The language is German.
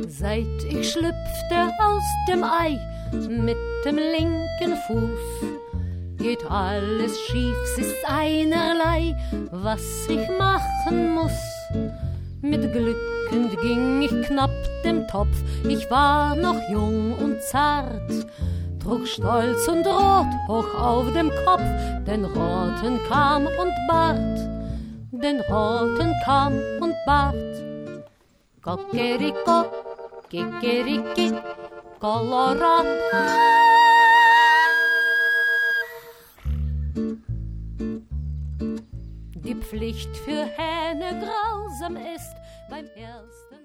Seit ich schlüpfte aus dem Ei mit dem linken Fuß, geht alles schief, es ist einerlei, was ich machen muss. Mit Glückend ging ich knapp dem Topf, ich war noch jung und zart, trug Stolz und Rot hoch auf dem Kopf, den roten Kamm und Bart, den roten Kamm und Bart. Kokeriko, kikeriki, Colorado. Die Pflicht für Hähne grausam ist beim ersten